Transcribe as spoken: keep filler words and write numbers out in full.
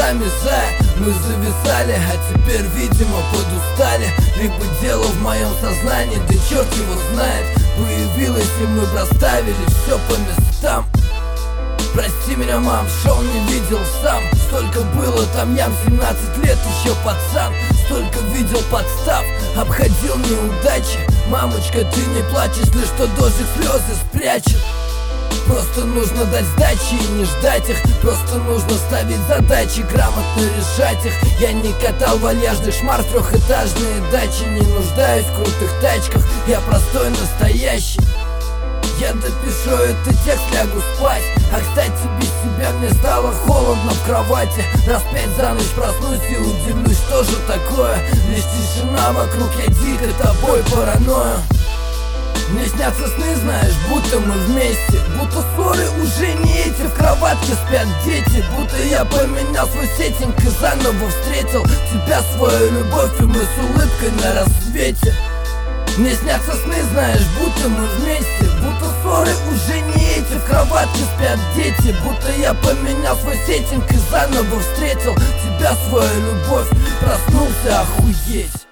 нами зая. Мы зависали, а теперь, видимо, подустали. Либо дело в моем сознании, да черт его знает. Появилось, и мы проставили все по местам. Прости меня, мам, шоу не видел сам. Столько было там ям, семнадцать лет, еще пацан. Столько видел подстав, обходил неудачи. Мамочка, ты не плачь, если что, дождик слезы спрячет. Просто нужно дать сдачи и не ждать их. Просто нужно ставить задачи, грамотно решать их. Я не катал вальяжный шмар, трехэтажные дачи. Не нуждаюсь в крутых тачках, я простой настоящий. Я допишу этот текст, лягу спать. А кстати, без тебя мне стало холодно в кровати. Раз пять за ночь проснусь и удивлюсь, что же такое. Лишь тишина вокруг, я дико тобой паранойю. Мне снятся сны, знаешь, будто мы вместе. Будто ссоры уже не эти, в кроватке спят дети. Будто я поменял свой сеттинг и заново встретил тебя, свою любовь, и мы с улыбкой на рассвете. Мне снятся сны, знаешь, будто мы вместе. Будто ссоры уже не эти, в кроватке спят дети. Будто я поменял свой сеттинг и заново встретил тебя, свою любовь, проснулся охуеть.